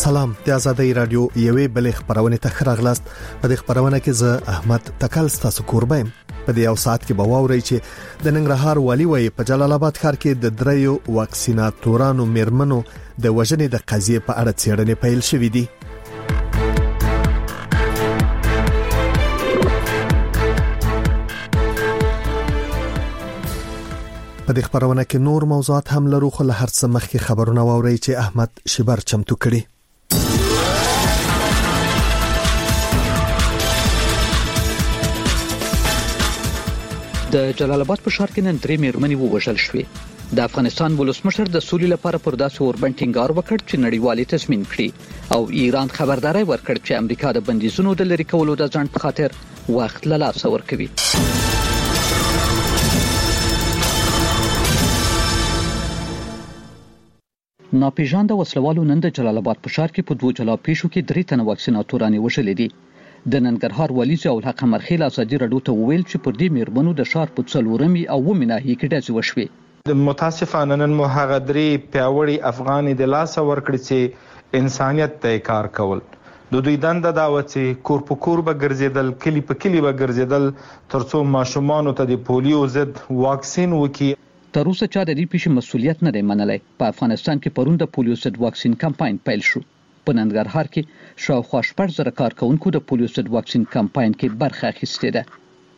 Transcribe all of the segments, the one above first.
سلام، د آزادۍ رادیو یوې بلې خبرونه ته راغلاست. په دې خبرونه کې زه احمد تکل ستاسو کوربم. په دې یو ساعت کې به واورئ چې د ننګرهار والي وایي په جلال آباد ښار کې د دریو واکسیناتورانو میرمنو د وژنې د قضیې په اړه څېړنې پیل شوې دي. په دې خبرونه کې نور موضوعات هم لرو، خو له هر څه مخکې خبرونه واورئ چې احمد شبر چمتو کړي. د جلال آباد په ښار کې نن درې میرمنې ووژل شوې. د افغانستان ولسمشر د سولې لپاره پر داسې اوربند ټینګار وکړ چې نړیوالي تضمین کړي او ایران خبرداري ورکړ چې امریکا د بندیزونو د لری کولو د ځنډ په خاطر وخت له لاسه ورکوي. ناپېژانده وسلوالو نن د جلال آباد په ښار کې په دوه جلا پیښو کې 3 تنه واکسیناتورانې وژلې دي. د ننګرهار والي ضیاء الحق مرخیل ازادي رادیو ته وویل چې پر دې میرمنو د ښار په څلورمي او ومه ناحیه کې ډزې وشوې. متاسفانه نن مو هغه 3 پیاوړي افغاني د لاسه ورکړي چې انسانيت ته کار کول. د دوی دنده دا و چې کور په کور به ګرځیدل، کلی په کلی به ګرځیدل ترڅو ماشومان ته د پولیو ضد واکسین وکړي. تر اوسه چا د دې پیښې مسولیت نه دی منلی. په افغانستان کې پرون د پولیو ضد واکسین کمپاین پیل شو. په ننګرهار کې شاوخوا 1000 کارکونکو د پولیو ضد واکسین کمپاین کې برخه اخیستې ده.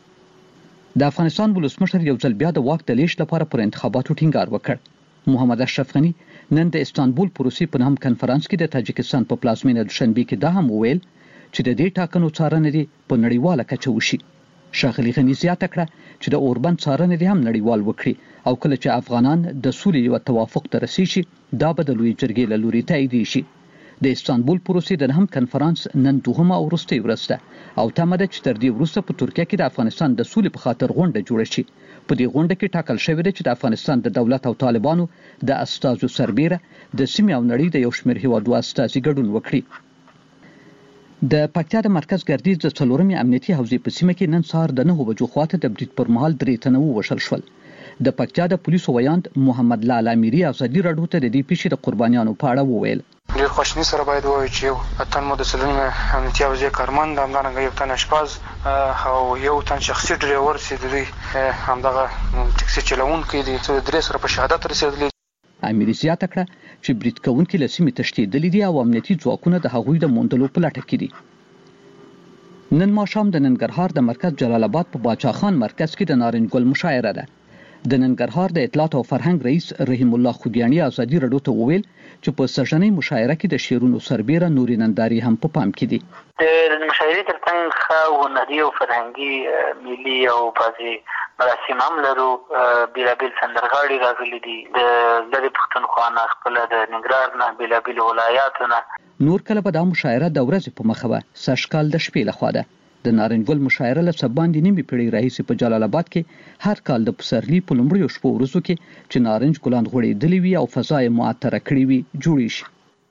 د افغانستان ولسمشر یو ځل بیا د واک د لیږد لپاره پر انتخاباتو ټینګار وکړ. محمد اشرف غنی نن د استانبول پروسې په نام کنفرانس کې د تاجکستان په پلازمینه دوشنبه کې دا هم وویل چې د دې ټاکنو څارنه دی په نړیواله کچه وشي. ښاغلي غنی زیاته کړه چې د اوربند څارنه دی هم نړیوال وکړي او کله چې افغانان د سولې یو توافق ته رسیږي دا به د لوی جرګې له لوري تایید شي. د استانبول پروسې د هم کنفرانس نن دوهمه او وروستۍ ورځ ده او تمه ده چې تر دې وروسته په ترکیه کې د افغانستان د سولې په خاطر غونډه جوړه شي. په دې غونډه کې ټاکل شوی دی چې د افغانستان د دولت او طالبانو د استازو سربېره د سیمې او نړۍ د یو شمېر هیوادو استازي ګډون وکړي. د پکتیا د مرکز ګردیز د څلورمې امنیتي حوزې په سیمه کې نن سهار د 9 بجو خواته د برید پر مهال 3 تنه ووژل شول. د پکتیا د پولیسو ویاند محمد لالا میری ازادي رادیو ته د دې پیښې د قربانیانو په اړه وویل. ډېر خوشنی سره باید وایي چې اتن مو د سلمې امنیتي حوزې کارمند همدارنګه یو تن اشپاز او یو تن شخصي ډرایور چې د همدغه ټکسي چلوونکی دي چې 3 سره په شهادت رسېدلي. امیر زیاته کړه چې برید کوونکي له سیمې تښتېدلي دي او امنیتي ځواکونه د هغوی د موندلو په لټه کې دي. نن ماښام د ننګرهار د مرکز جلال آباد په باچا خان مرکز کې د نارنج ګل مشاعره ده. د ننګرهار د اطلاعات او فرهنګ رئیس رحیم الله خوګیانی ازادي رادیو ته وویل چې په سژنې مشاعره کې د شعرونو سربېره نوري ننداري هم په پام کې دي. د مشاعرې ترڅنګ هنري او فرهنګي ملي او بعضي مراسم هم لرو. بیلابیل سندرغاړي راغلي دي د لرې پښتونخوا نه، خپل د ننګرهار نه، بیلابیل ولایاتو نه. نور کله به دا مشاعره د ورځې په مخه وه، سږکال د شپې لخوا ده. د نارنج ګل مشاعره له باندې نیمه پیړۍ راهیسې په جلال آباد کې هر کال د پسرلي په لومړیو شپو ورځو کې چې نارنج ګلان غوړېدلي وي او فضا یې معطره کړې وي جوړې شي.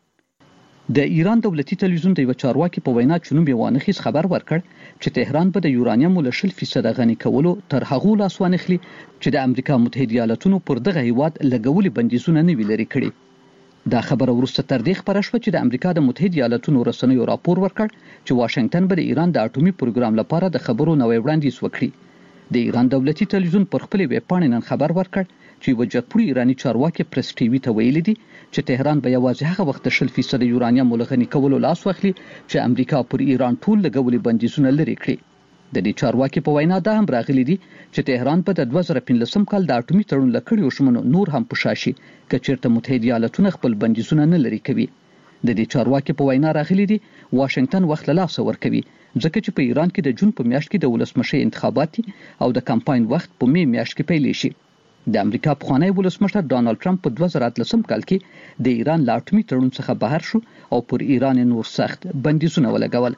د ایران دولتي تلویزیون د یو چارواکي په وینا چنوب وانخیز خبر ورکړ چې تهران به د یورانیم له 0% غني کولو تر هغو لاس وانخلي چې د امریکا متحده ایالاتونو پر دغه هیواد لګولي بندیزونه نه وی لري کړي. دا خبره وروسته تر دې خبره شوه چې د امریکا د متحده ایالاتونو رسنیو راپور ورکړ چې واشنگټن به د ایران د اټومي پروګرام لپاره د خبرو نوې وړاندیز وکړي. د ایران دولتي تلویزیون پر خپل ویب پاڼې نن خبر ورکړ چې یو جګپوړي ایرانی چارواکي پریس ټي وي ته ویلي دي چې تهران به یوازې هغه وخت 0% یورانیم لغني کولو لاس واخلي چې امریکا پر ایران ټول لګولي بندیزونه لري کړي. د دې چارواکي په وینا دا هم راغلي دي چې تهران په 2015 کال د اټومي تړون لکړیو شمنو نور هم پوښاشي کچیرته متحده ایالاتونه خپل بندیزونه نه لري کوي. د دې چارواکي په وینا راغلي دي واشنگټن وخت له لاسه ورکوي ځکه چې په ایران کې د جون په میاشت کې د ولسمشر انتخابات او د کمپاین وخت په می میاشت کې پیل شي. د امریکا پخوانی ولسمشر ډانلډ ټرمپ په 2013 کال کې د ایران له اټومي تړون څخه بهر شو او پر ایران نور سخت بندیزونه ولګول.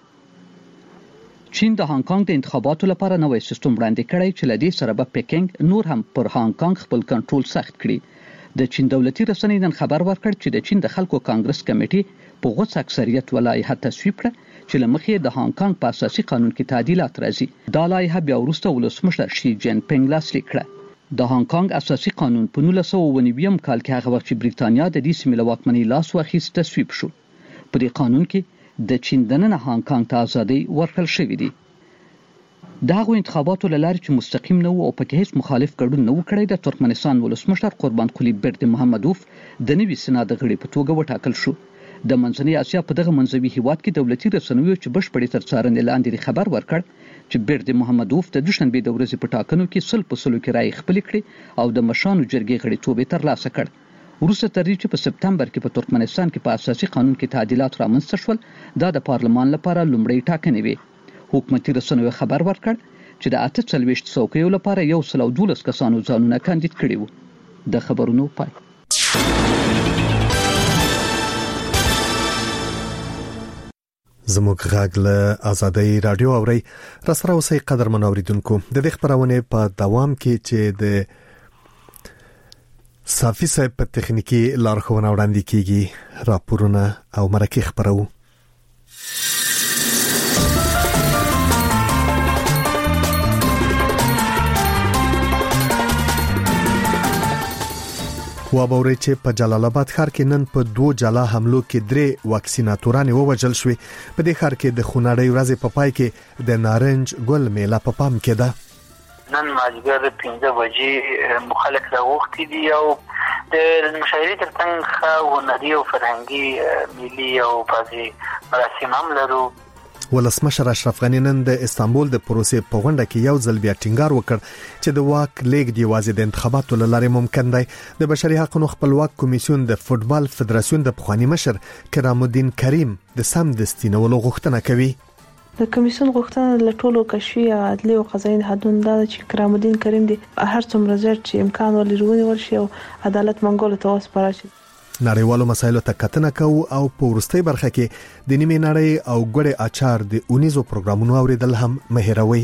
چین د هانګ کانګ د انتخاباتو لپاره نوې سیستم وړاندې کړی چې لدې سره به پیکنګ نور هم پر هانګ کانګ خپل کنټرول سخت کړي. د چین دولتي رسنۍ نن خبر ورکړ چې د چین د خلکو کانګرس کمیټې په غوڅ اکثریت ولایحه تصویب کړه چې لمخې د هانګ کانګ په اساسي قانون کې تعدیلات راځي. دا لایحه بیا وروسته ولسمشر شي جین پینګ لاسلیک کړه. د هانګ کانګ اساسي قانون په 1999 کال کې هغه وخت چې بریټانیا د دې سیمې له واکمنۍ لاس واخیست تصویب شو. په دې قانون کې د چین دننه هانګ کانګ ته ازادي ورکړل شوې دي. دغه انتخاباتو لاره چې مستقیم نه وو او پکې هیڅ مخالف ګډون نه وکړي د ترکمنستان ولسمشر قربان قلی برد محمدوف د نوي سنا د غړي په توګه وټاکل شو. د منځنۍ اسیا په دغه منځوي هیواد کې دولتي رسنیو چې بشپړې تر څارنې لاندې خبر ورکړ چې برد محمدوف د دوشنبه د ورځې په ټاکنو کې 100% کې رائے خپل کړي او د مشانو جرګې غړیتوب ترلاسه کړ. وروسته تر دې چې په سپتمبر کې په ترکمنستان کې په اساسي قانون کې تعدیلات رامنځته شول دا د پارلمان لپاره لومړی ټاکنې وي. حکومتي رسنیو خبر ورکړ چې د 48 څوکیو لپاره 112 کسانو ځانونه کاندید کړي وو. د خبرونو پای. زموږ غږ له آزادۍ رادیو اوري راسره اوسئ قدر منوریدونکو د دې خبرونه په دوام کې چې د صافي صاحب په تخنیکی لارښوونه وړاندې کیږي راپورونه او مرکه خبرو. وابوري چې په جلال آباد ښار کې نن په 2 جلا حملو کې 3 واکسیناتوران ووجل شوې. په دې ښار کې د خونړۍ ورځې په پای کې د نارنج ګل میله په پام کې ده. نن مازیګر 15 بجې مخالف راوختي دي او د مشاعرې ترڅنګ خو هنري او فرهنګي ملي او بعضي مراسم هم لرو. ولسمشر اشرف غنی نن د استانبول د پروسې په غونډه کې یو ځل بیا ټینګار وکړ چې د واک لیږد یوازې د انتخاباتو لارې ممکن دی. د بشري حقوقو خپلواک کمیسیون د فوتبال فدراسیون د پخوانی مشر کرام الدین کریم د سمدستي نولو غوښتنه کوي. د کمیسیون غوښتنه له ټولو کشفي عدلي او قضایي حدونو دا چې کرام الدین کریم د هر څومره زر چې امکان ولري ورشي او عدالت منګول ته وسپارل شي. نړیوالو مسایلو ته کتنه کوو او په ورستۍ برخه کې د نیمه نړۍ او ګړې اچار د اونیزو پروګرامونو اوریدل هم مهیروي.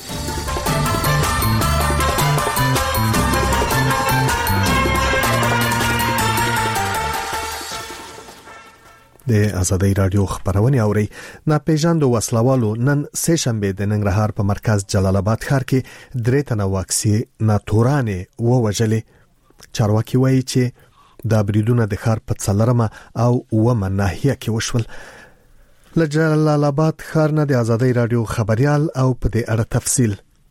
د آزادۍ رادیو خبرونه اوري. ناپېژاندو وسلوالو نن سه شنبه د ننګرهار په مرکز جلال آباد ښار کې 3 تنه واکسیناتوران ووجلې. چارواکي وایي چې دا بریدونه د ښار په څلرمه او اومه ناحیه کې وشول. له جلال آباد ښار نه د آزادۍ رادیو خبريال او په دې اړه تفصیل.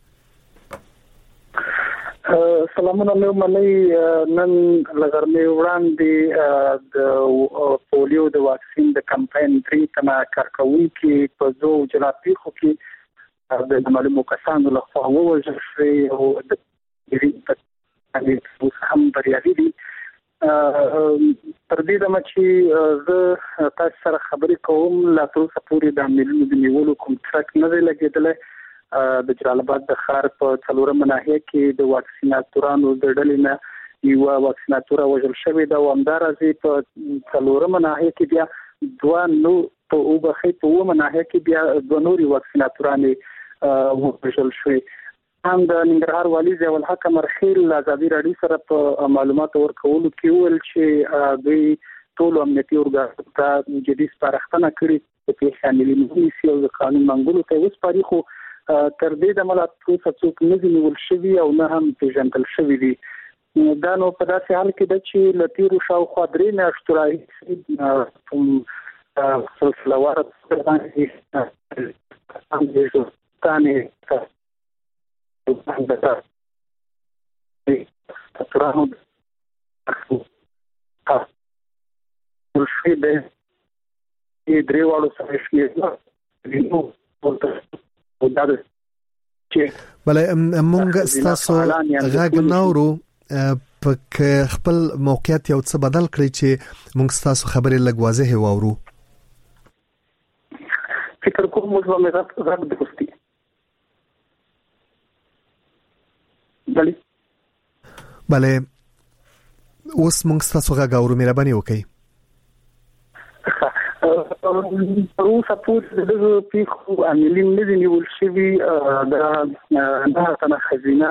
سلامونه مې منئ. نن لغرمې وړاندې د پولیو د واکسین د کمپاین 3 تنه کارکونکي په زو جلاتیخو کې د معلومو کسانو له خوا ووژل شوي او د هم بریالي دي. تر دې دمه چې زه تاسو سره خبرې کوم لا تر اوسه پورې د عملونو د نیولو کوم ټرک نه دی لګېدلی. د جلال آباد د ښار په څلورمه ناحیه کې د واکسیناتورانو د ډلې نه یو واکسیناتوره وژل شوې ده او همدارنګه په څلورمه ناحیه کې بیا 2 نو په اوبخې په اومه ناحیه کې بیا 2 نوري واکسیناتورانې وژل شوې. هم د ننګرهار والي ضیاء الحق مرخیل آزادۍ رادیو سره په معلومات ورکولو کې ویل چې دوی ټول امنیتي ارګانونو ته جدي سپارښتنه کړې چې شاملې نیسي او د قانون منګولو ته وسپاري. خو تر دې د ملت څوک نه دي نیول شوي او نه هم پیژندل شوي دي. دا نو په داسې حال کې ده چې له تیرو شاوخوا 3 میاشتو راهیسې سلسلهواره بله مونږ ستاسو غږ نورو په خپل موقعیت یو څه بدل کړی چې مونږ ستاسو خبرې لږ واضح واورو. فکر کوم موږ به غږ دوستي بله اوس مونږ ستاسو غږ اورو مهرباني وکړئ. اوسه پورې دغه پیښو عاملین نه دي نیول شوي. دا تنه خزینه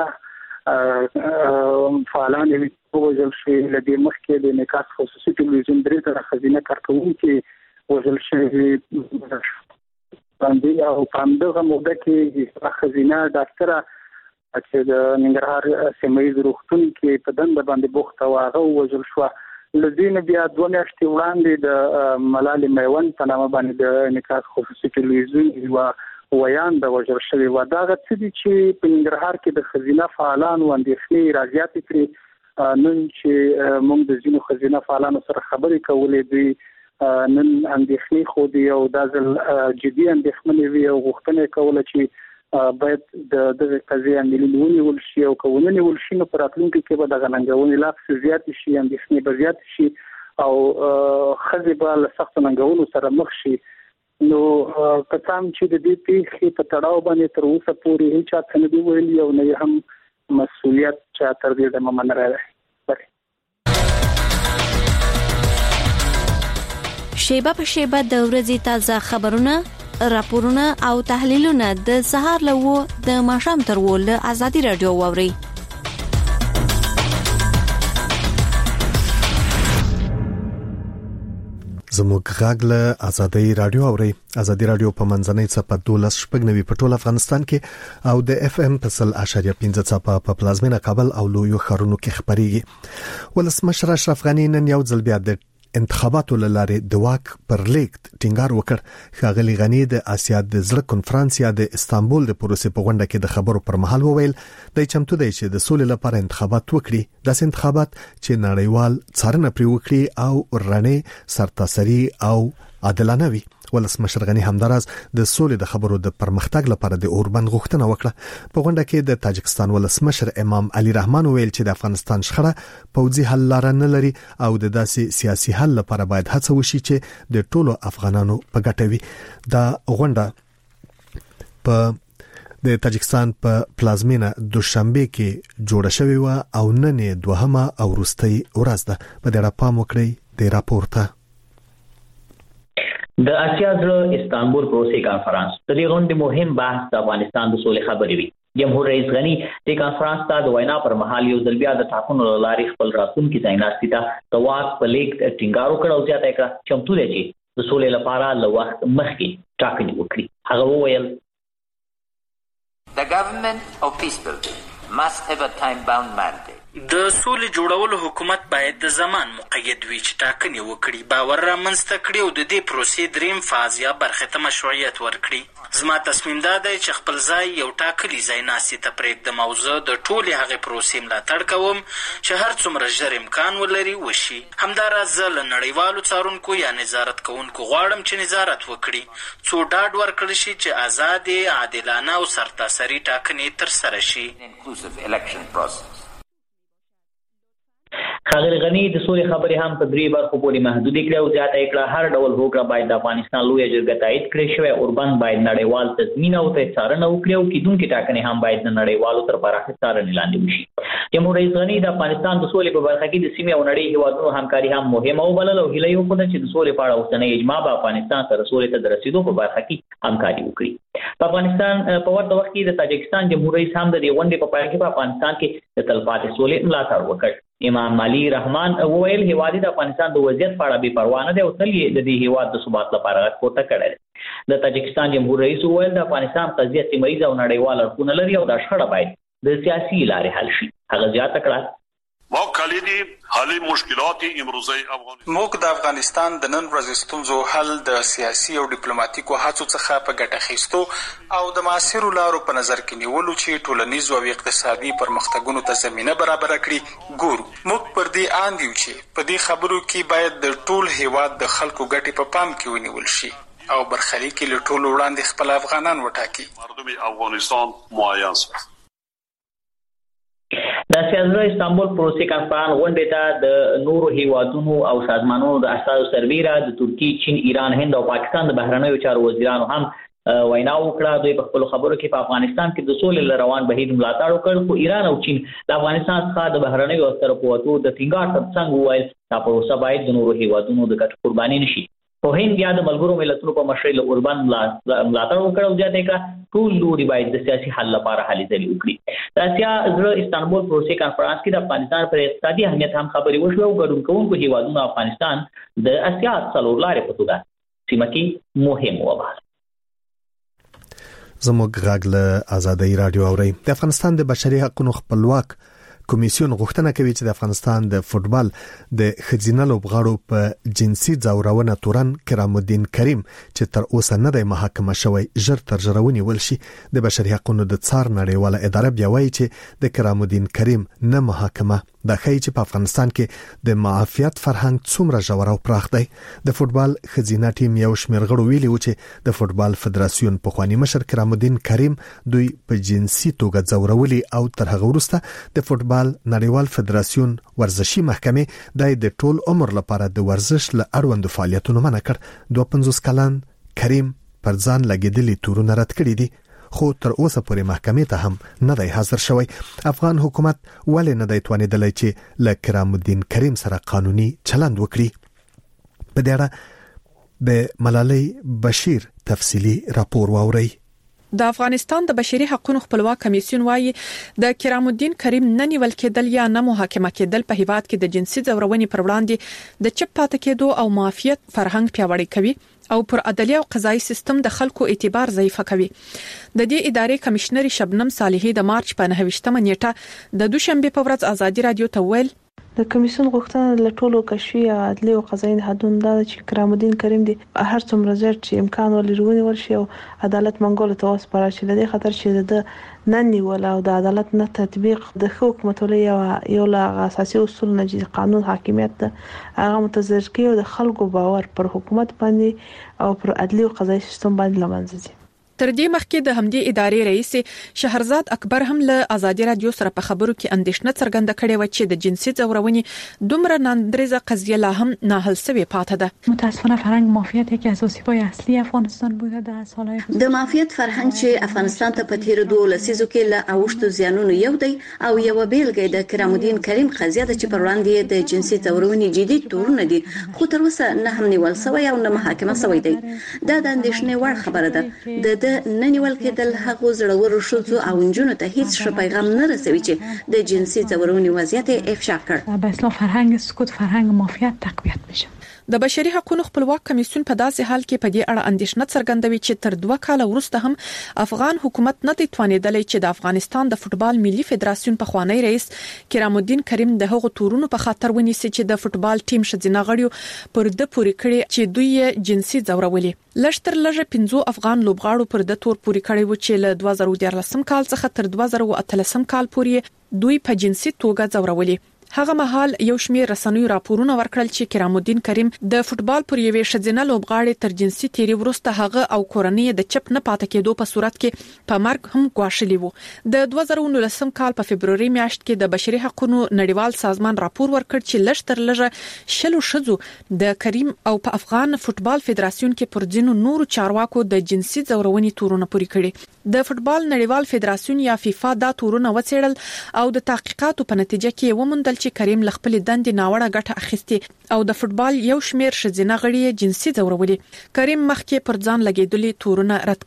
فعالان وژل شوي. له دې مخکې د نکاس خصوصي ټلویزیون 3 تنه خزینه کارکونکي وژل شوي باندې او په همدغه موده کې خزینه ډاکټره چې د ننګرهار سیمه ییز روغتون کې په دنده باندې بوخته و هغه وژل شو. لذین بیا 2 میاشتې وړاندې د ملالۍ میوند په نامه باندې د انعکاس خصوصي ټلویزیون یو ویان د وژل شوی و. دا غڅ دي چې په ننګرهار کې د خزینه فعالانو اندېښنې راځي کړې. نن چې موږ د ځینو خزینه فعالانو سره خبرې کولې دي نن اندېښنې خو دي او دا ځل جدي اندېښنې وي او غوښتنه کوله چې باید د دغه قضیه عملي ونیول شي او کونه نیول شي نو پر راتلونکي کې به د غننګونې لا زیات شي اندېښنې به زیات شي او خزې به له سخت ننګونو سره مخ شي. نو کڅام چې د دې پیښې په تړاو باندې تر اوسه پورې هیڅ څه نه دی ویلي او نه هم مسؤلیت چا تر دې د ممن راغی. شیبه په شیبه د ورځې تازه خبرونه، راپورونه او تحلیلونه د سهار له 9 د ماښام تر 10 له ازادي رادیو واوري. زموږ غږ له ازادي رادیو اوري. ازادي رادیو په منځنۍ صفحه 12.9 په ټول افغانستان کې او د اف ام په 0.5 صفحه په پلازمینه کابل او لویو ښارونو کې خبريږي. ولسمشر اشرف غنی نن یو ځل بیا د انتخاباتو لاره د واک پر لیک ټینګار وکړ. ښاغلي غنی د آسیا د زړه کنفرانس یا د استانبول د پروسې په غونډه کې د خبرو پر مهال وویل د چمتو دی چې د سولې لپاره انتخابات وکړي. داسې انتخابات چې نړیوال څارنه پرې وکړي او رڼې سرتاسري او عادلانه وي. ولسمشر غنی همداراز د سولې د خبرو د پرمختګ لپاره د اوربند غوښتنه وکړه. په غونډه کې د تاجکستان ولسمشر امام علي رحمان ویل چې د افغانستان شخړه پوځي حل لاره نه لري او د داسې سیاسي حل لپاره باید هڅه وشي چې د ټولو افغانانو په ګټه وي. دا غونډه په د تاجکستان په پلازمینه دوشنبه کې جوړه شوې و او نن دوهمه او وروستۍ ورځ ده. په دې را پام وکړئ د راپورته. د آسیا زړه استانبول پروسې کانفرنس د دې غونډې مهم بحث د افغانستان د سولې خبرې وي. جمهور رئیس غنی د کانفرنس ته د وینا پر مهال یو ځل بیا د ټاکنو لارې خپل راتلونکي ځایناستي ته د واک په لیک ټینګار وکړ او زیاته کړه چمتو دی چې د سولې لپاره له وخت مخکې ټاکنې وکړي. هغه وویل The government of peace building must have a time-bound mandate. د سولې جوړولو حکومت باید د زمان مقید وي چې ټاکنې وکړي، باور رامنځته کړي او د دې پروسې دریم فاز یا برخې ته مشروعیت ورکړي. زما تصمیم دا دی چې خپل ځای یو ټاکلي ځای ناستې ته پرېږدم او زه د ټولې هغې پروسې ملاتړ کوم چې هر څومره ژر امکان ولري وشي. همداراز زه له نړیوالو څارونکو یا نظارت کوونکو غواړم چې نظارت وکړي څو ډاډ ورکړل شي چې آزادې، عادلانه او سرتاسري ټاکنې ترسره شي. ښاغلي غني د سولې خبرې هم په 3 برخو پورې محدودې کړې او زیاته یې کړه هر ډول هوکړه باید د افغانستان لویه جرګه تایید کړې شوی اوربند باید نړیوال تضمین او څارنه وکړي او کیدونکې ټاکنې هم باید د نړیوالو تر پراخې څارنې لاندې وشي. جمهور رئیس غني د افغانستان د سولې په برخه کې د سیمې او نړۍ هیوادونو همکاري هم مهمه وبلله او هیله یې وکړه چې د سولې په اړه اوسنۍ اجماع به افغانستان سره سولې ته د رسیدو په برخه کې همکاري وکړي. په افغانستان په ورته وخت کې د تاجکستان جمهور رئیس هم د دې غونډې په پای کې په افغانستان کې د تلپاتې سولې ملاتړ وکړ. امام علي رحمان وویل هیواد د افغانستان د وضعیت په اړه بې پروا نه دی او تل یې د دې هیواد د ثبات لپاره غږ پورته کړی دی. د تاجکستان جمهور رئیس وویل د افغانستان قضیه سیمه ییزه او نړیوال اړخونه لري او دا شخړه باید د سیاسي لارې حل شي. هغه زیاته کړه موږ د افغانستان د نن ورځې ستونزو حل د سیاسي او ډیپلوماټیکو هڅو څخه په ګټه اخیستو او د معاصرو لارو په نظر کې نیولو چې ټولنیزو او اقتصادي پرمختګونو ته زمینه برابره کړي ګورو. موږ پر دې اند یو چې په دې خبرو کې باید د ټول هیواد د خلکو ګټې په پام کې ونیول شي او برخلیک له ټولو وړاندې خپل افغانان وټاکي. د سیاسي استانبول پروسې کانفرنس غونډې ته د نورو هیوادونو او سازمانونو د استازو سربیره د ترکیې، چین، ایران، هند او پاکستان د بهرنیو چارو وزیرانو هم وینا وکړه. دوی په خپلو خبرو کې په افغانستان کې د سولې روان بهیر ملاتړ وکړ خو ایران او چین د افغانستان څخه د بهرنیو عسکرو په وتو د ټینګار ترڅنګ وویل دا پروسه باید د نورو هیوادونو د ګټو قرباني نشي. په هند بیا د ملګرو ملتونو په مشرۍ له اوربند ملاتړ وکړ او زیاته کړه ټول لوري باید د سیاسي حل لپاره هلې ځلې وکړي. د آسیا زړه استانبول پروسې کانفرنس کې د افغانستان پر اقتصادي اهمیت هم خبرې وشوې او ګډون کوونکو هیوادونو افغانستان د آسیا څلور لارې په توګه سیمه کې مهم وباله. زموږ غږ له ازادي رادیو اوري. د افغانستان د بشري حقوقو خپلواک کمیسیون غوښتنه کوي چې د افغانستان د فوتبال د خزینه لوبغاړو په جنسي ځورونه تورن کرام الدین کریم چې تر اوسه نه دی محاکمه شوی ژر تر ژره ونیول شي. د بشري حقوقو د څار نړیواله اداره بیا وایي چې د کرام الدین کریم نه محاکمه د ښایي چې په افغانستان کې د معافیت فرهنګ څومره ژور او پراخ دی. د فوتبال خزینه ټیم یو شمېر غړو ویلي و چې د فوتبال فدراسیون پخوانی مشر کرام الدین کریم دوی په جنسي توګه ځورولي او تر هغه وروسته د فوتبال نړیوال فدراسیون ورزشي محکمې د ټول عمر لپاره د ورزش له اړوندو فعالیتونو منع کړ. 52 کلن کریم پر ځان لګیدلي تورونه رد کړي دي خو تر اوسه پورې محکمې ته هم نه دی حاضر شوی. افغان حکومت ولې نه دی توانیدلی چې له کرام الدین کریم سره قانوني چلند وکړي؟ په دې اړه د ملالۍ بشیر تفصیلی راپور واورئ. د افغانستان د بشري حقوقو خپلواک کمیسیون وايي د کرام الدین کریم نه نیول کېدل یا نه محاکمه کېدل په هیواد کې د جنسي ځورونې پر وړاندې د چپ پاتې کېدو او معافیت فرهنګ پیاوړی کوي او پر عدالي او قضایي سیستم د خلکو اعتبار ضعیف کوي. د دې ادارې کمشنر شبنم صالحي د مارچ په 9 نیټه د دوشنبه په ورځ ازادي رادیو ته ویل د کمیسیون غوښتنه له ټولو کشفي او عدلي او قضایي نهادونو دا چې کرام الدین کریم دی هر څومره زر چې امکان ولري ونیول شي او عدالت منګول ته وسپارل شي. لدې خاطر چې د نن نیول او د عدالت نه تطبیق د حکومت ولې یو له اساسي اصول نه چې قانون حاکمیت هغه متضرر کوي او د خلکو باور پر حکومت باندې او پر عدلي او قضایي سیستم باندې لمنځه ځي. تر دې مخکې د همدې ادارې رئیس شهرزاد اکبر هم له ازادي رادیو سره په خبرو کې اندېښنه څرګنده کړې و چې د جنسي ځورونې دومره ناندریزه قضیه لا هم نه حل شوی پاتې ده. متاسفانه فرهنگ مافیات یکی از اسیب‌های اصلی افغانستان بوده در سالهای گذشته. د مافیات فرهنګ چې افغانستان ته په تیر 2 لسیزو کې له اوښتو زیانونو یو دی او یو بیلګه د کرام الدین کریم قضیه ده چې پر وړاندې د جنسي ځورونې جدي تورونه دي خو تر اوسه نه هم نیول شوی او نه محاکمه شوی دی. دا د اندېښنې وړ خبره ده. د نه نیول کېدل هغه زړورو ښځو او نجونو ته هیڅ ښه پیغام نه رسوي چې د جنسي ځورونې وضعیت افشا کړ. به اصلاح فرهنگ سکوت فرهنگ مافیات تقویت بشه. د بشري حقوقو خپلواک کمیسیون په داسې حال کې په دې اړه اندېښنه څرګندوي چې تر 2 کال وروسته هم افغان حکومت نه دی توانیدلی چې د افغانستان د فوتبال ملي فدراسیون په خوانی رئیس کرام الدین کریم د هغو تورونو په خاطر ونیسي چې د فوتبال ټیم شذینه غړیو پر د پوری کړي چې دوی جنسي ځورولي. لشتر لږه 15 افغان لوبغاړو پر د تور پوری کړي و چې له 2014 کال څخه تر 2018 کال پورې دوی په جنسي توګه ځورولي. هغه مهال یو شمېر رسنیو راپورونه ورکړل چې کرام الدین کریم د فوتبال پر یوې شذینه لوبغاړي تر جنسي تیری وروسته هغه او کورنۍ د چپ نه پاتې کېدو په صورت کې په مرګ هم ګواښلي وو. د 2019 کال په فبرवरी میاشت کې د بشري حقوقو نړیوال سازمان راپور ورکړ چې لشتر لږه شلو شذو د کریم او په افغان فوتبال فدراسیون کې پر ځینو نورو چارواکو د جنسي ځورونې تورونه پوری کړي. د فوتبال نړیوال فدراسیون یا فیفا دا تورونه وڅېړل او د تحقیقاتو په نتیجه کې وموندل چې کریم ل خپل دندې ناوړه ګټه اخیستي او د فوتبال یو شمېر شذینه غړي جنسي ځورولي. کریم مخکې پر ځان لګیدلي تورونه رد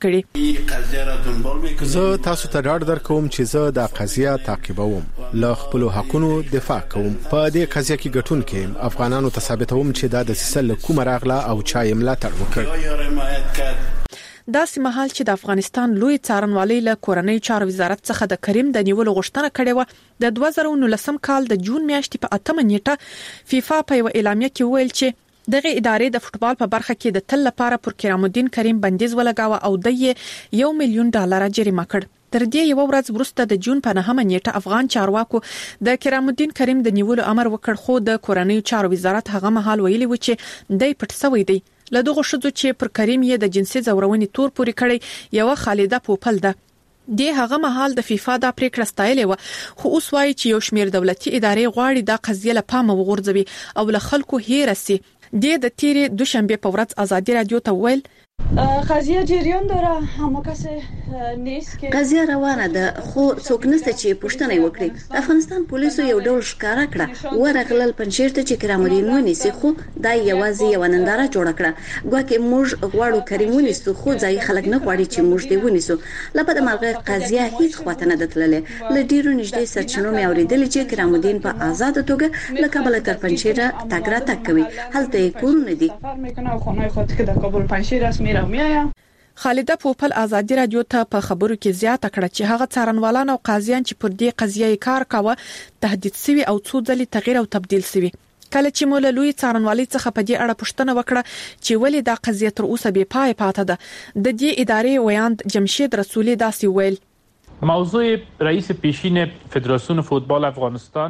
کړي. زه تاسو ته ډاډ درکوم چې زه دا قضیه تعقیبوم، له خپل حقونو دفاع کوم. په دې قضیه کې ګټونکي افغانانو ته ثابتوم چې دا د سیسل کومه راغله او چا یې ملاتړ وکړ. داسې مهال چې د افغانستان لوی څارنوالي له کورنۍ چارو وزارت څخه د کریم د نیولو غوښتنه کړې و، د 2019 کال د جون میاشتې په 8 نیټه فیفا په یو اعلامیه کې ویل چې دغه ادارې د فوتبال په برخه کې د تل لپاره پر کرام الدین کریم بندیز ولګاوه او د $1 ملیون جریمه کړ. تر دې یو ورځ وروسته د جون په 9 نیټه افغان چارواکو د کرام الدین کریم د نیولو امر وکړ، خو د کورنۍ چارو وزارت هغه مهال ویلي و چې دای پټ شوی دی. له دغه شذو چې پر کریم یې د جنسي ځورونې تور پوری کړي یو خالده پوپل ده. د هغه مهال د فیفا دا پریکړه ستایلې و، خو اوس وايي چې یو شمېر دولتي ادارې غواړي دا قضیه له پامه وغورځوي او له خلکو هېره سي. د تیرې دوشنبه په ورځ ازادي رادیو ته ویل قضیه جریان داره، اما کسی نیست که قضیه روانه ده خو څوک نشته چې پوښتنه وکړي. افغانستان پولیسو یو ډول ښکارا کړه ورغلل پنځیر ته چې کرام الدین ونیسي، خو دا یوازې یو ننداره جوړه کړه. ګواکې موږ غواړو کریم ونیسو، خو ځای خلک نه غواړي چې موږ دې ونیسو. لپاره مرغه قضیه هیڅ خواته نه دتللې. له ډیرو نږدې سرچینو مې اوریدل چې کرام الدین په آزاد توګه له کابل تر پنځیر تګ راتګ کوي. هلته کورونه دي. میکنه و خانه خود که در کابل پنځیر است میره و میایم. خالده پوپل ازادي رادیو ته په خبرو کې زیاته کړه چې هغه څارنوالان او قاضیان چې پر دې قضیه کار کاوه تهدید شوی او څو ځلې تغییر او تبديل شوی. کله چې مولا لوی څارنوالي څخه په دې اړه پوښتنه وکړه چې ولې دا قضیه تر اوسه بې پای پاتې ده، د دې ادارې ویاند جمشید رسولي داسې ویل: موضوع رئیس پیشین فدراسیون فوتبال افغانستان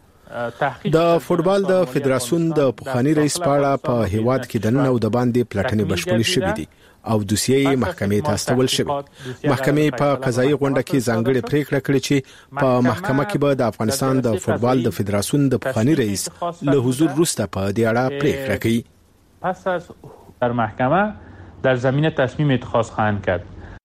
د فوتبال د فدراسیون د پخوانی رئیس پاړه په هیواد کې د نن او د باندې پلټنې بشپړې شوې دي او دوسیې محکمې ته استول شوی. محکمې په قضایي غونډه کې ځانګړې پریکړه کړې چې په محکمه کې به د افغانستان د فوتبال د فدراسیون د پخوانی رئیس له حضور وروسته په دې اړه پریکړه کوي. پس از در محکمه در زمینه تصمیم اتخاذ خواهند کرد.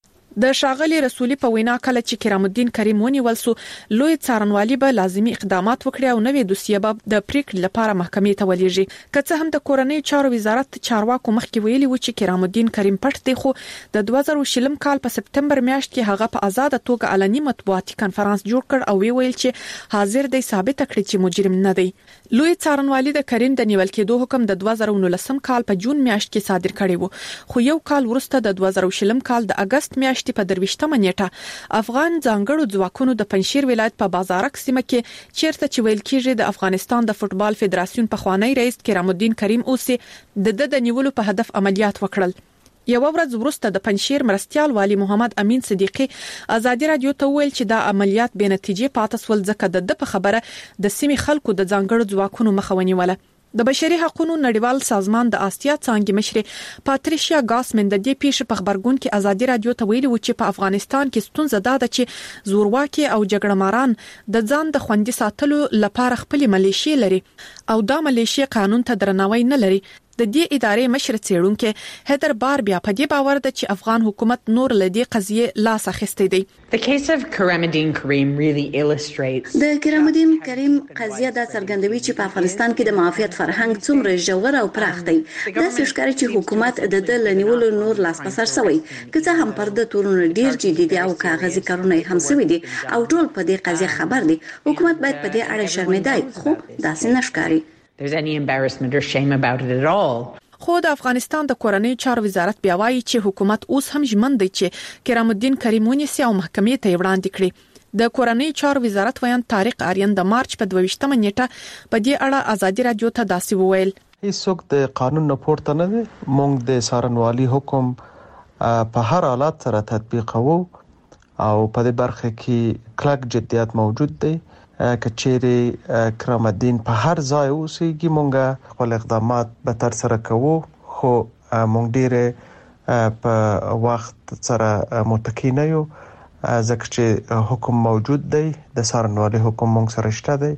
د شاغلی رسولي په وینا کله چې کرام الدین کریم ونیول سو، لوی څارنوالي به لازمي اقدامات وکړي او نوې دوسیه به د پریکړې لپاره محکمې ته ولېږي. که څه هم د کورنۍ چارو وزارت چارواکو مخکې ویلي و چې کرام الدین کریم پټ دی، خو د 2020 کال په سپتمبر میاشت کې هغه په آزاد توګه علني مطبوعاتي کانفرنس جوړ کړ او ویل چې حاضر دی ثابت کړي چې مجرم نه دی. لوی څارنوالي د کریم د نیول کېدو حکم د 2019 کال په جون میاشت کې صادر کړی و، خو یو کال وروسته د 2020 کال د اگست میاشتې په 23مه نیټه افغان ځانګړو ځواکونو د پنځشیر ولایت په بازارک سیمه کې چیرته چې ویل کېږي د افغانستان د فوتبال فدراسیون په خوانی رئیس کرام الدین کریم اوسې د نیولو په هدف عملیات وکړل. یو ورځ وروسته د پنځشیر مرستيال والی محمد امین صدیقی ازادي رادیو ته ویل چې دا عملیات بې نتیجې پاتې سول ځکه د په خبره د سیمې خلکو د ځانګړو ځواکونو مخه ونیوله. د بشري حقوقو نړیوال سازمان د آسیا څانګې مشر پاتریشیا ګاسمن د دې پیښې په خبرګون کې ازادي رادیو ته ویلي و چې په افغانستان کې ستونزه ده چې زورواکي او جګړه ماران د ځان د خوندي ساتلو لپاره خپل ملیشي لري او دا ملیشي قانون ته درناوی نه لري. د دې ادارې مشر څېړونکو هدر بار بیا په دې باور ده چې افغان حکومت نور لدی قضیه لاس اخیستې دی. The case of Karam Uddin Karim really illustrates د کرام الدین کریم قضیه دا څرګندوي چې په افغانستان کې د معافیت فرهنګ څومره ژور او پراخ دی. دا ښکاري چې حکومت د لنیولو نور لاس پسر شوی، که څه هم پر د تورونو ډیر جدي دي او کاغذي کارونه هم شوی دي او ټول په دې قضیه خبر دي. حکومت باید په دې اړه شرمېدای، خو داسې نشکاري. There's any embarrassment or shame about it at all. خو د افغانستان د کورنۍ چارو وزارت بیا وایي چې حکومت اوس هم ژمن دی چې کرام الدین کریم ونیسي او محکمې ته وړاندې کړي. د کورنۍ چارو وزارت ویان طارق آریان د مارچ په 22مه نیټه په دې اړه ازادي رادیو ته داسې وویل: هیڅوک د قانون نه پورته نه دی. موږ د څارنوالي حکم په هر حالت سره تطبیقوو او په دې برخه کې کلک جديت موجود دی. کچېری کرام الدین په هر ځای اوسېږي، موږ خپل اقدامات به تر سره کوو، خو موږ ډېر په وخت سره متکی نه یو ځکه چې حکم موجود دی، د څارنوالي حکم موږ سره شته دی،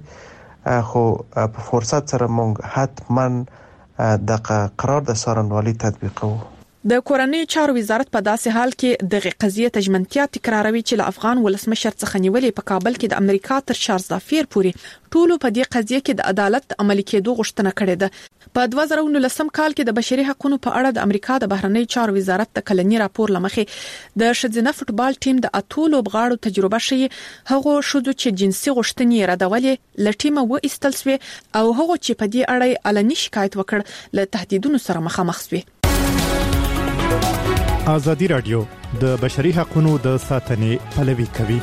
خو په فرصت سره موږ حتما د قرار د څارنوالي تطبیقوو. د کورنۍ چارو وزارت په داسې حال کې د غږیزې تجمنتیا تکراروي چې له افغان ولسمشر څخه نیولې په کابل کې د امریکا تر چارلز دافیر پورې ټولو په دې قضیه کې د عدالت عملي کېدو غوښتنه کړې ده. په 2019 کال کې د بشري حقوقو په اړه د امریکا د بهرنی چارو وزارت د کلنی راپور لمخې د ښځینه فوتبال ټیم د اتولو بغاړو تجربه شي هغه شوزو چې جنسي غوښتنې ردولې لټیمه و استل سوی او هغه چې په دې اړه علني شکایت وکړ له تهدیدونو سره مخامخ سوی. ازادي رادیو د بشري حقوقو د ساتنې پلوي کوي.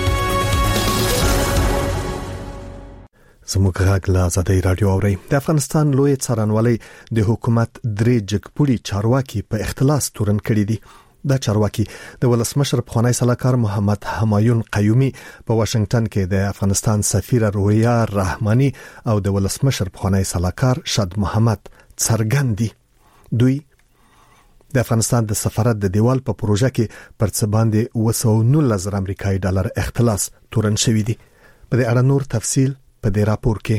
زموږ غږ له ازادي رادیو اوري. د افغانستان لوی څارنوالي د حکومت درې جګپوړي چارواکي په اختلاس تورن کړی دي. دا چارواکي د ولسمشر پخوانی سلاکار محمد همایون قیومي په واشنگټن کې د افغانستان سفیر رویا رحماني او د ولسمشر پخوانی سلاکار شاد محمد څرګندي. دوی د افغانستان د سفارت د دیوال په پروژه کې پر څه باندې 219 امریکایي ډالر اختلاس تورن شوی دی. په دې اړه نور تفصیل په دې راپور کې.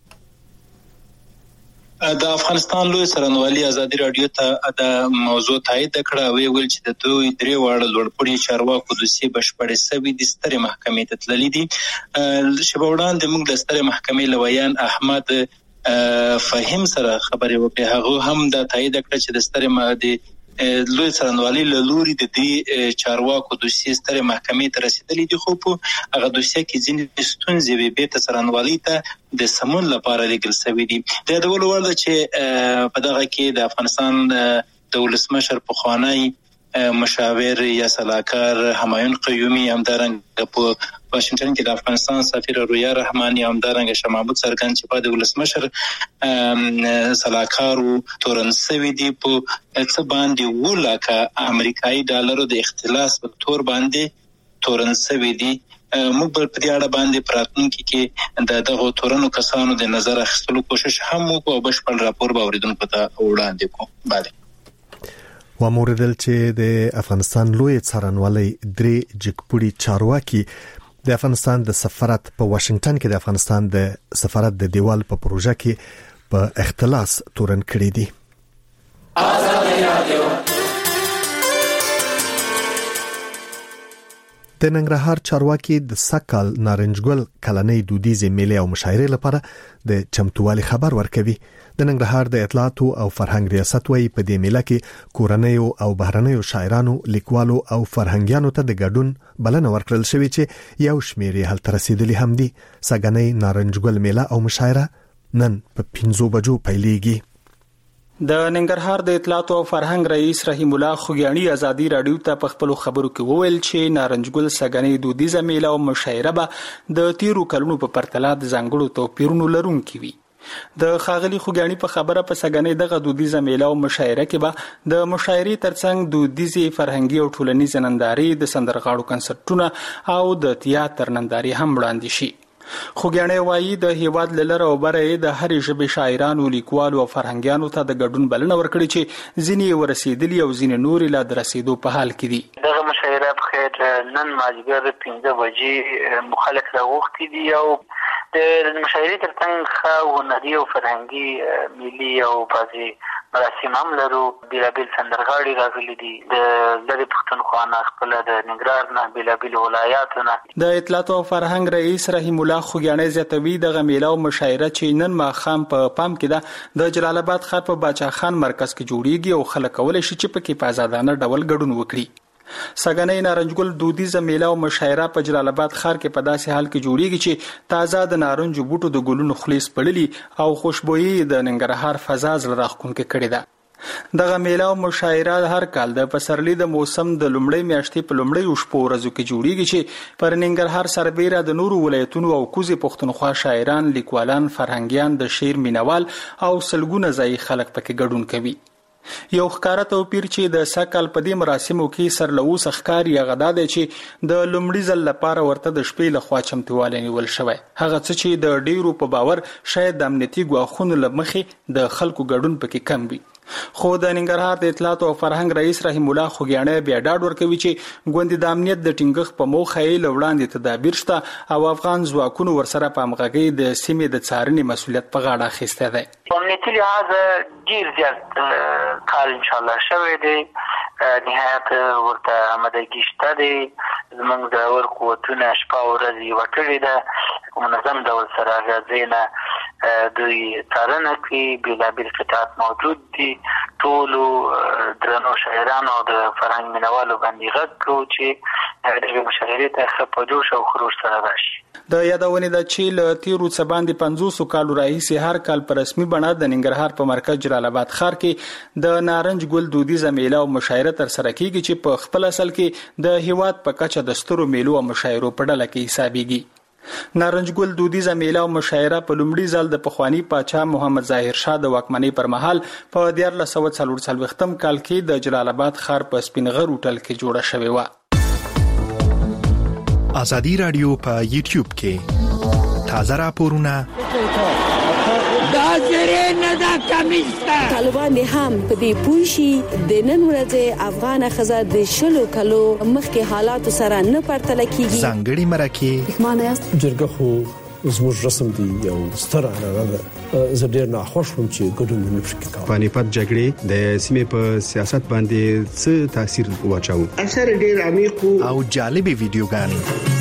د افغانستان لوی څارنوالي ازادي رادیو ته د موضوع تایید کړه او ویل چې د دوی درې واړه لوړپوړي چارواکو دوسیې بشپړې سوي د سترې محکمې ته تللې دي. شپه وړاندې موږ د سترې محکمې لویان احمد فهم سره خبرې وکړې. هغه هم د تایید کړه چې د سترې لوی څارنوالي له لوري د دې چارواکو دوسیې سترې محکمې ته رسیدلې دي، خو په هغه دوسیه کې ځینې ستونزې وي به ته څارنوالي ته د سمون لپاره لګل شوی دي. د ډول ورته چې په دغه کې د افغانستان د ولسمشر پخوانی مشاور یا سلاکار همایون قیومی همدارنګه په واشنگټن کې د افغانستان سفیر رویا رحماني همدارنګه شاه محمود سرګن چې په د ولسمشر سلاکارو تورنسوي دی په څه باندې ولاکه امریکایي ډالرو د اختلاس په تور باندې تورنسوي دی. موږ په دې اړه باندې پراتونکو کې دغه تورنو کسانو د نظر اخیستلو کوشش هم وکړو او بشپړ راپور به اوریدونکو ته وړاندې کوو. bale وموردل چې د افغانستان لوی څارنوالي درې جګپوړي چارواکي د افغانستان د سفارت په واشنگټن کې د افغانستان د سفارت د دیوال په پروژه کې په اختلاس تورن کړی دي. د ننګرهار چارواکي د سکال نارنجګل کلنۍ دودیزې میلې او مشاعرې لپاره د چمتووالي خبر ورکوي. د ننګرهار د اطلاعات او فرهنګ ریاست وايي په دې میله کې کورنیو او بهرنیو شاعرانو، لیکوالو او فرهنګیانو ته د ګډون بلنه ورکړل شوې چې یو شمېر یې هلته رسیدلی هم دي. سګنۍ نارنجګل میله او مشاعره نن په 5 بجو پیلېږي. د ننګرهار د اطلاعات او فرهنګ رئیس رحیم الله خوګیانی ازادي رادیو ته په خپل خبرو کې وویل چې نارنجګل سګنۍ دودیزه میله او مشاعره به د تیرو کلونو په پرتله د ځانګړو توپیرونو لرونکي وي. د خاغلی خوګیانی په خبره په سګنۍ دغه دودیزه میله او مشاعره کې به د مشاعرې ترڅنګ دودیزي فرهنګي او ټولنیزه نندارې، د سندرغاړو کنسرتونه او د تیاتر نندارې هم وړاندې شي. خوګیانی وایي د هیواد لره او بره د هرې ژبې شاعرانو، لیکوالو او فرهنګیانو ته د ګډون بلنه ورکړي چې ځینې ورسېدلي او ځینې نور لا د رسیدو په حال کې دي. دغه مشاعره په خیر نن مازیګر 15 بجې مخالف راغوښتي دي او د مشاعرې ترڅنګ هنري او فرهنګي ملي او بعضي مراسم هم لرو. بیلابیل سندرغاړي راغلي دي د لرې پښتونخوا نه، خپل د ننګرهار نه، بیلابیل ولایاتو نه. د اطلاعات او فرهنګ رئیس رحیم الله خوګیانی زیاتوي دغه میله او مشاعره چې نن ماښام په پام کې ده د جلال آباد ښار په باچا خان مرکز کې جوړیږي او خلک کولی شي چې پکې په آزادانه ډول ګډون وکړي. سګنۍ نارنجګل دودیزه میله او مشاعره په جلال آباد ښار کې په داسې حال کې جوړیږي چې تازه د نارنج بوټو د ګلونو خلیص پړلي او خوشبويي د ننګرهار فضا زړه راښکونکې کړې ده. دغه میله او مشاعره هر کال د پسرلي د موسم د لومړۍ میاشتې په لومړۍ شپو ورځو کې جوړیږي چې پر ننګرهار سربېره د نورو ولایتونو او کوزې پښتونخوا شاعران، لیکوالان، فرهنګیان، د شعر مینوال او سلګونه ځایي خلک پکې ګډون کوي. یو ښکاره توپیر چې د سکل په دې مراسمو کې سرلوس ښکاري هغه دا دی چې د لومړي ځل لپاره ورته د شپې لخوا چمتووالی نیول شوی. هغه څه چې د ډیرو په باور شاید د امنیتي ګواښونو له مخې د خلکو ګډون پکې کم وي. خو د ننګرهار د اطلاعات او فرهنګ رئیس رحیم الله خوګیانی بیا ډاډ ورکوي چې ګوندې د امنیت د ټینګښت په موخه یې له وړاندې تدابیر شته او افغان ځواکونو ورسره په همغږۍ د سیمې د څارنې مسؤلیت په غاړه اخیستی دی. امنیتي لحاظ ډیر زیات کار انشاءالله شوی دی، نهایت ورته آمادګي شته دی. زموږ د قوتونه شپه او ورځ یوه کړې ده، منظم ډول سره غازۍ نه دوی څارنه کوي. بیلابیل قطعات موجود دي. ټولو درنو شاعرانو او د فرهنګ مینوالو باندې غږ کوو چې دغه مشاعرې ته ښه په جوش او خروش سره راشي. د یادونې ده چې له تیرو څه باندې 500 کالو راهیسې هر کال په رسمي بڼه د ننګرهار په مرکز جلال آباد ښار کې د نارنج ګل دودیزه میله او مشاعره ترسره کیږي چې په خپل اصل کې د هیواد په کچه د سترو میلو او مشاعرو په ډله کې حسابيږي. نارنج ګل دودیزه میله او مشاعره په لومړي ځل د پخوانی پاچا محمد ظاهر شاه د واکمنۍ پر مهال په 1440 کال کې د جلال آباد ښار په سپینغر هوټل کې جوړه شوې و. ازادي رادیو په یوټیوب کې تازه راپورونه طالبان هم په دې پوښي د نن ورځې افغان خزه د شلو کلو مخکې حالات سره نه پرتل کیږي. ځانګړي مرکه جرګه خو زموږ رسم دی یو ستر اړه ده. زه ډیر نه خوښ وم چې ګډون نه پکې کوم. پانیپت جګړې د سیمې په سیاست باندې څه تاثیر واچاو؟ اثر ډیر عمیق او جالبي ویډیوګانې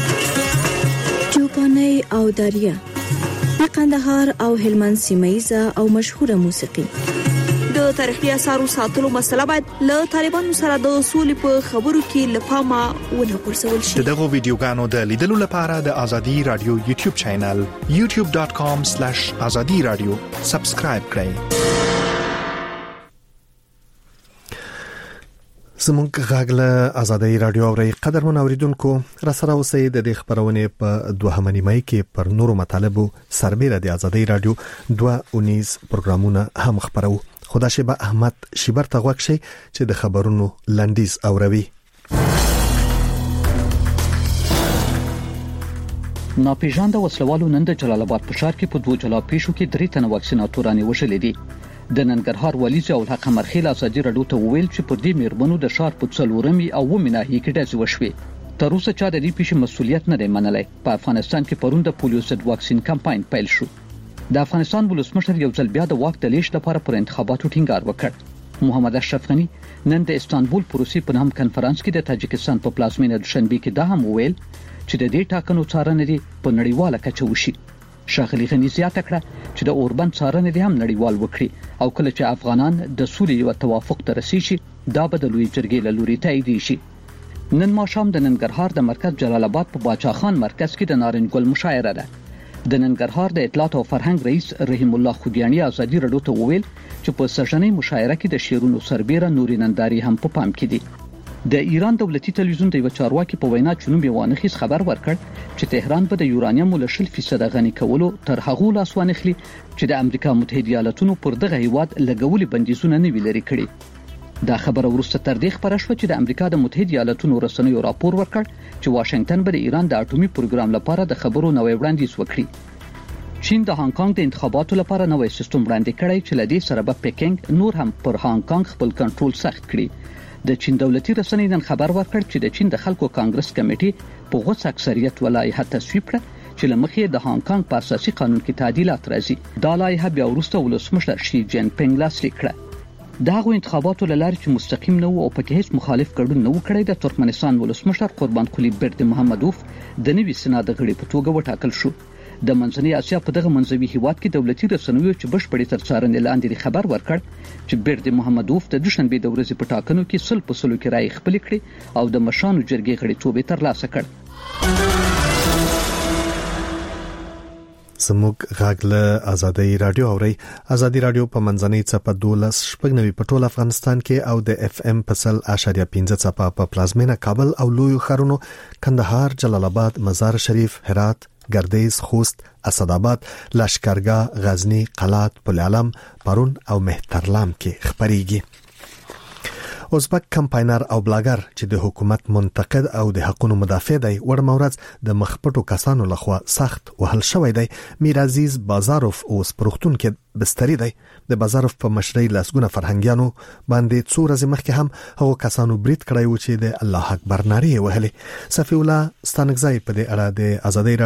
چوپاني او دریا د قندهار او هلمند سیمایزه او مشهوره موسیقي. د تاریخي اثارو ساتلو مسله باید له طالبانو سره د اصول په خبرو کې لپاره ونه غورځول شي. دغه ویډیوګانو د لیدلو لپاره د ازادي رادیو یوټیوب چینل youtube.com/azadiradio سبسکرایب کړئ. زموږ غاغله آزادۍ رادیو اوري قدرمن اوریدونکو را سره اوسئ د دې خبرونه په دوهمه نیمه کې پر نورو مطالبو سربېره د آزادۍ رادیو 219 پروګرامونه هم خبرو. خدا شیبه احمد شیبر ته غوښشي چې د خبرونو لنډیز اوروي. ناپېژانده وسلوالو نن د جلال آباد په ښار کې په دوه جلا پیښو کې 3 تنه واکسیناتوران وژلي دي. د ننګرهار والي ضیاء الحق مرخیل ازادي رادیو ته ویل چې پر دې میرمنو د ښار په څلورمي او ومه ناحیه کې ډزې وشوې. تر اوسه چا د دې پیښې مسؤلیت نه دی منلی. په افغانستان کې پرون د پولیو ضد واکسین کمپاین پیل شو. د افغانستان ولسمشر یو ځل بیا د واک د لیږد لپاره پر انتخاباتو ټینګار وکړ. محمد اشرف غنی نن د استانبول پروسې په نام کنفرانس کې د تاجکستان په پلازمینه دوشنبه کې دا هم ویل چې د دې ټاکنو څارنه دي په نړیواله کچه وشي. شاغلی غنی زیاته کړه چې د اوربند څارنه دي هم نړیوال وکړي او کله چې افغانان د سولې او توافق ته رسیدي دا به د لوی جرګې له لوري تایید شي. نن ماښام د ننګرهار د مرکز جلال آباد په باچا خان مرکز کې د نارنج ګل مشاعره ده. د ننګرهار د اطلاعات او فرهنګ رئیس رحیم الله خودیانی ازادي رادیو ته وویل چې په سژنې مشاعره کې د شیرونو سربېره نوري ننداري هم په پام کې دي. د ایران دولتي تلویزیون د یو چارواکي په وینا چنوم یوانخیز خبر ورکړ چې تهران به د یورانیم له 0% غني کولو تر هغه لاس وانخلي چې د امریکا متحده ایالاتونو پر دغه هیواد لګولي بندیزونه نه ویلري کړي. دا خبره ورسته تر دې خبره شو چې د امریکا د متحده ایالاتونو رسنیو راپور ورکړ چې واشنگټن به د ایران د اټومي پروګرام لپاره د خبرو نوې وړاندیز وکړي. چین د هانګ کانګ د انتخاباتو لپاره نوې سیستم وړاندې کړی چې لدې سره به پکینګ نور هم پر هانګ کانګ خپل کنټرول سخت کړي. د چین دولتي رسنۍ نن خبر ورکړ چې د چین د خلکو کانګرس کمیټې په غوڅ اکثریت ولایحه تصویب کړه چې لمخې د هانګ کانګ په اساسي قانون کې تعدیلات راځي. دا لایحه بیا وروسته ولسمشر شي جین پینګ لاسلیک کړه. دغه انتخاباتو لاره چې مستقیم نه او په کې هیڅ مخالف ګډون نه وکړي د ترکمنستان ولسمشر قربان قلی برد محمدوف د نوي سنا د غړي په توګه وټاکل شو. د منځنۍ اسیا په دغه منځوي هیواد کې دولتي رسنیو چې بشپړې تر څارنې لاندې خبر ورکړ چې برد محمدوف د دوشنبه د ورځې په ټاکنو کې 100% کې رائے خپل کړي او د مشانو جرګې غړیتوب ترلاسه کړ. زموږ غاغله آزادۍ رادیو اوري. آزادۍ رادیو په منځنۍ چپه 12 شپږنوي په ټول افغانستان کې او د اف ام په 0.15 چپه په پلازمینه کابل او لوی خارونو کندهار، جلال آباد، مزار شریف، هرات، گردیز، خوست، اسداباد، لشکرګاه، غزنی، قلات، پل علم، پرون او مهترلام کې خبريږي. ازبک کمپاینر او بلاګر چې د حکومت منتقد او د حقوقو مدافع دی ورمورز د مخپټو کسانو لخوا سخت وهل شوی دی. میر عزیز بازاروف اوس پروختون کې بستری دی. د بازاروف په مشرۍ لاسګونه فرهنګیانو باندې څو ورځې مخکې هم هغه کسانو برید کړی و چې د الله اکبر نارې وهلې. صفی الله ستانګزای په دې اړه د آزادۍ